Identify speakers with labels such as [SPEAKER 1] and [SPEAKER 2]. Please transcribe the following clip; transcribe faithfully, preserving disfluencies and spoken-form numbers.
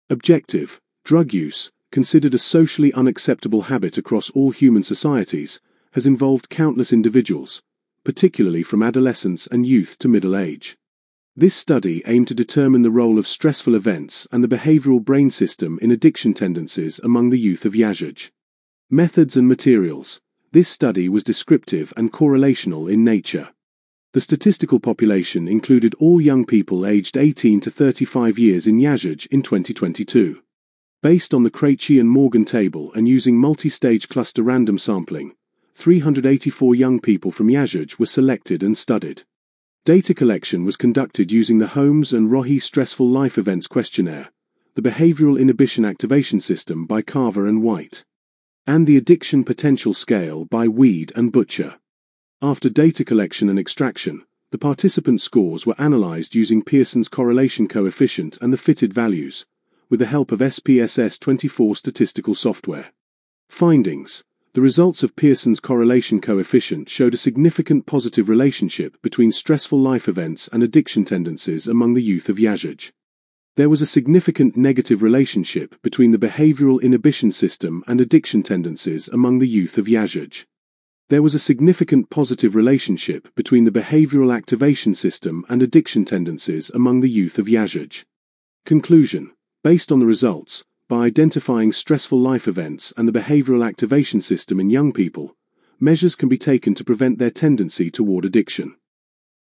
[SPEAKER 1] Objective: drug use, considered a socially unacceptable habit across all human societies, has involved countless individuals, particularly from adolescence and youth to middle age. This study aimed to determine the role of stressful events and the behavioral brain system in addiction tendencies among the youth of Yazhej. Methods and materials. This study was descriptive and correlational in nature. The statistical population included all young people aged eighteen to thirty-five years in Yazhej in twenty twenty-two. Based on the Krejci and Morgan table and using multi-stage cluster random sampling, three hundred eighty-four young people from Yazhej were selected and studied. Data collection was conducted using the Holmes and Rohi Stressful Life Events Questionnaire, the Behavioral Inhibition Activation System by Carver and White, and the Addiction Potential Scale by Weed and Butcher. After data collection and extraction, the participant scores were analyzed using Pearson's correlation coefficient and the fitted values, with the help of S P S S twenty-four statistical software. Findings. The results of Pearson's correlation coefficient showed a significant positive relationship between stressful life events and addiction tendencies among the youth of Yazhej. There was a significant negative relationship between the behavioral inhibition system and addiction tendencies among the youth of Yazhej. There was a significant positive relationship between the behavioral activation system and addiction tendencies among the youth of Yazhej. Conclusion. Based on the results, by identifying stressful life events and the behavioral activation system in young people, measures can be taken to prevent their tendency toward addiction.